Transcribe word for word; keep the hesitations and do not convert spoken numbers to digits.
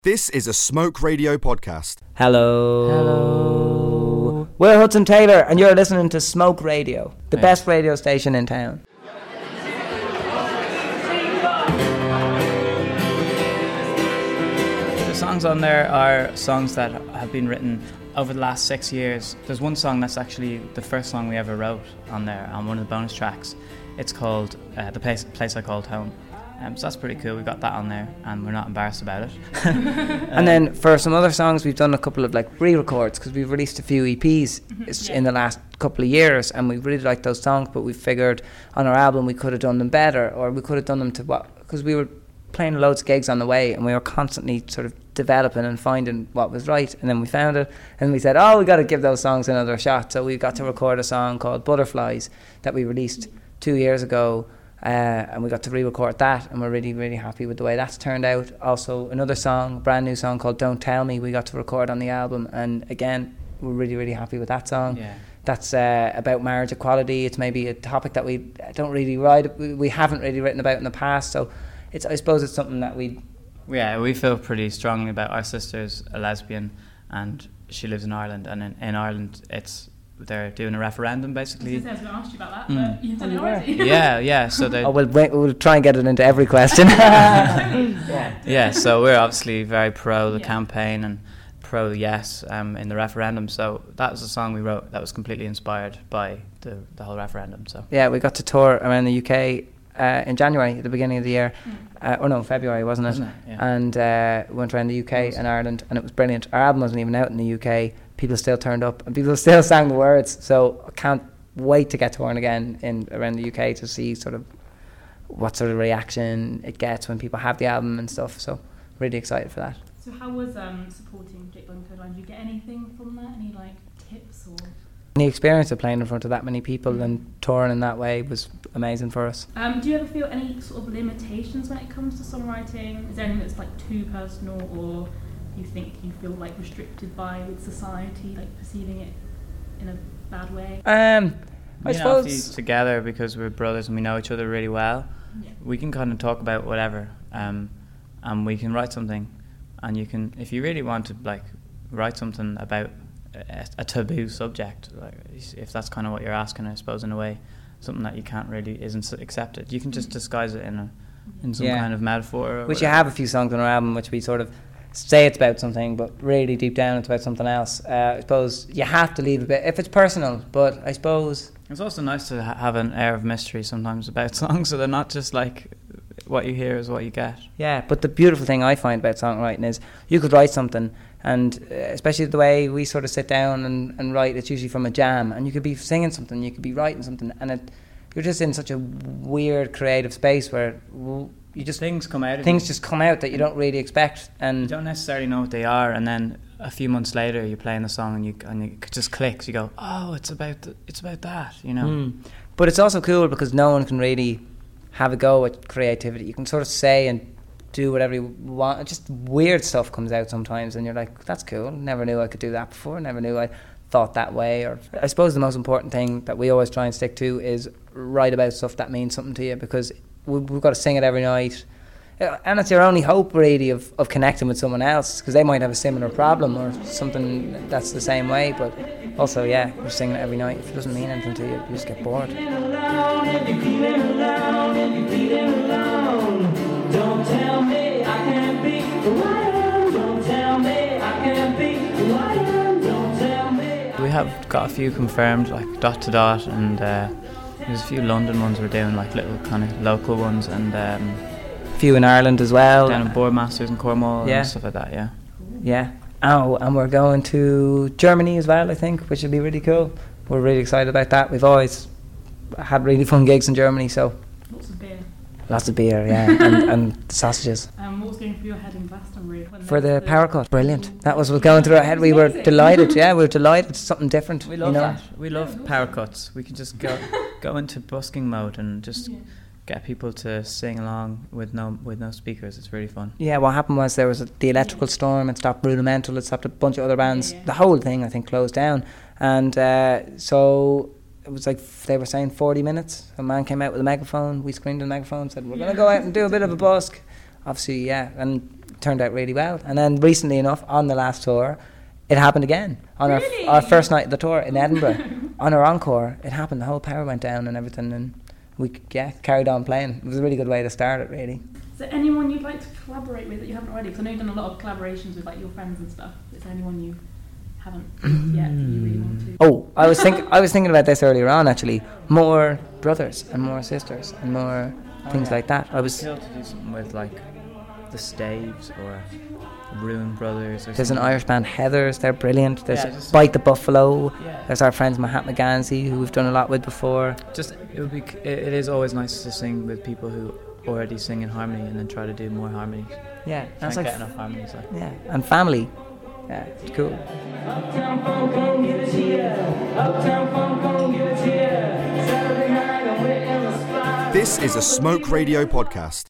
This is a Smoke Radio podcast. Hello. Hello. We're Hudson Taylor, and you're listening to Smoke Radio, the Thanks. best radio station in town. The songs on there are songs that have been written over the last six years. There's one song that's actually the first song we ever wrote on there, on one of the bonus tracks. It's called uh, The Place, Place I Called Home. Um, so that's pretty cool. We got that on there, and we're not embarrassed about it. um, And then for some other songs, we've done a couple of like re-records because we've released a few E Ps Yeah. in the last couple of years, and we really liked those songs. But we figured on our album we could have done them better, or we could have done them to what? Because we were playing loads of gigs on the way, and we were constantly sort of developing and finding what was right. And then we found it, and we said, "Oh, we got to give those songs another shot." So we got to record a song called "Butterflies" that we released two years ago. Uh, and we got to re-record that, and we're really, really happy with the way that's turned out. Also, another song, brand new song called "Don't Tell Me," we got to record on the album, and again, we're really, really happy with that song. yeah. That's uh, about marriage equality. It's maybe a topic that we don't really write, we, we haven't really written about in the past. So, it's I suppose it's something that we. Yeah, we feel pretty strongly about. Our sister's a lesbian, and she lives in Ireland. And in, in Ireland, it's they're doing a referendum, basically. I was going to ask you about that, Mm. but you've done Oh, it you were? already. Yeah, yeah. So they. Oh, we'll wait, we'll try and get it into every question. yeah. Yeah, so we're obviously very pro the Yeah. campaign and pro yes um, in the referendum. So that was a song we wrote that was completely inspired by the, the whole referendum. So Yeah, we got to tour around the U K uh, in January, at the beginning of the year. Mm. Uh, or no, February, wasn't it? Wasn't it? Yeah. And uh, we went around the U K Awesome. and Ireland, and it was brilliant. Our album wasn't even out in the U K. People still turned up, and people still sang the words. So I can't wait to get touring again in around the U K to see sort of what sort of reaction it gets when people have the album and stuff. So really excited for that. So how was um, supporting Jake Long Code Line? Did you get anything from that? Any like tips or? The experience of playing in front of that many people and touring in that way was amazing for us. Um, do you ever feel any sort of limitations when it comes to songwriting? Is there anything that's like too personal, or you think you feel like restricted by with society, like perceiving it in a bad way? Um, I you know, if you suppose. together, because we're brothers and we know each other really well, Yeah. we can kind of talk about whatever, um, and we can write something. And you can, if you really want to, like, write something about a, a taboo subject, like if that's kind of what you're asking, I suppose, in a way, something that you can't really isn't accepted, you can just disguise it in a in some Yeah. kind of metaphor. Or Which you whatever. have a few songs on our album which we sort of say it's about something, but really deep down it's about something else. Uh, I suppose you have to leave a bit if it's personal, but I suppose It's also nice to ha- have an air of mystery sometimes about songs, so they're not just like what you hear is what you get. yeah. But the beautiful thing I find about songwriting is you could write something, and uh, especially the way we sort of sit down and, and write, it's usually from a jam, and you could be singing something, you could be writing something, and it, you're just in such a weird creative space where w- you just Things come out of things you. just come out that you don't really expect, You and don't necessarily know what they are, and then a few months later you're playing the song and you and it just clicks. You go, oh, it's about the, it's about that, you know. Mm. But it's also cool because no one can really have a go at creativity. You can sort of say and do whatever you want. Just weird stuff comes out sometimes, and you're like, that's cool. Never knew I could do that before. Never knew I thought that way. Or I suppose the most important thing that we always try and stick to is write about stuff that means something to you, because we, we've got to sing it every night. Uh, And it's your only hope, really, of, of connecting with someone else, because they might have a similar problem or something that's the same way. But also, yeah, you're singing it every night. If it doesn't mean anything to you, you just get bored. Don't tell me I can't be who I am. Don't tell me I can't be who I am. Don't tell me. We have got a few confirmed, like Dot to Dot, and uh, there's a few London ones we're doing, like little kind of local ones, and um, Few in Ireland as well. down at Boardmasters in Cornwall Yeah. and stuff like that. Yeah. Yeah. Oh, and we're going to Germany as well, I think, which would be really cool. We're really excited about that. We've always had really fun gigs in Germany, so Lots of beer. lots of beer, yeah, and, and sausages. Um, what was going through your head in Glastonbury? when For there the was power cut, brilliant. That was what was going through our head. We were Amazing. delighted, yeah, we were delighted. Something different, We you love know. that. We love power cuts. We can just go go into busking mode and just Yeah. get people to sing along with no with no speakers. It's really fun. Yeah, what happened was there was a, the electrical storm. It stopped Rudimental. It stopped a bunch of other bands. Yeah, yeah. The whole thing, I think, closed down. And uh, so it was like f- they were saying forty minutes. A man came out with a megaphone. We screamed in the megaphone, said, "We're going to go out and do a bit of a busk." Obviously, yeah. And turned out really well. And then recently enough, on the last tour, it happened again. On Really? our, our first night of the tour in Edinburgh, on our encore, it happened. The whole power went down and everything, and we yeah carried on playing. It was a really good way to start it, really. Is there anyone you'd like to collaborate with that you haven't already? Because I know you've done a lot of collaborations with like your friends and stuff. Is there anyone you haven't yet that you really want to? Oh, I was think I was thinking about this earlier on actually. More brothers and more sisters and more things yeah. like that. I was. I'd kill to do something with like the Staves or Ruin Brothers. Or There's an something. Irish band, Heathers. They're brilliant. There's Yeah, just- Bite the Buffalo. Yeah. There's our friends Mahatma Gandhi, who we've done a lot with before. Just it would be. It, it is always nice to sing with people who already sing in harmony, and then try to do more harmonies. Yeah, Can't that's like get enough harmonies. Like. yeah, and family. Yeah, it's cool. Uptown Funk gon' give it to ya. Uptown Funk gon' give it to ya. Saturday night and we're in the spot. This is a Smoke Radio podcast.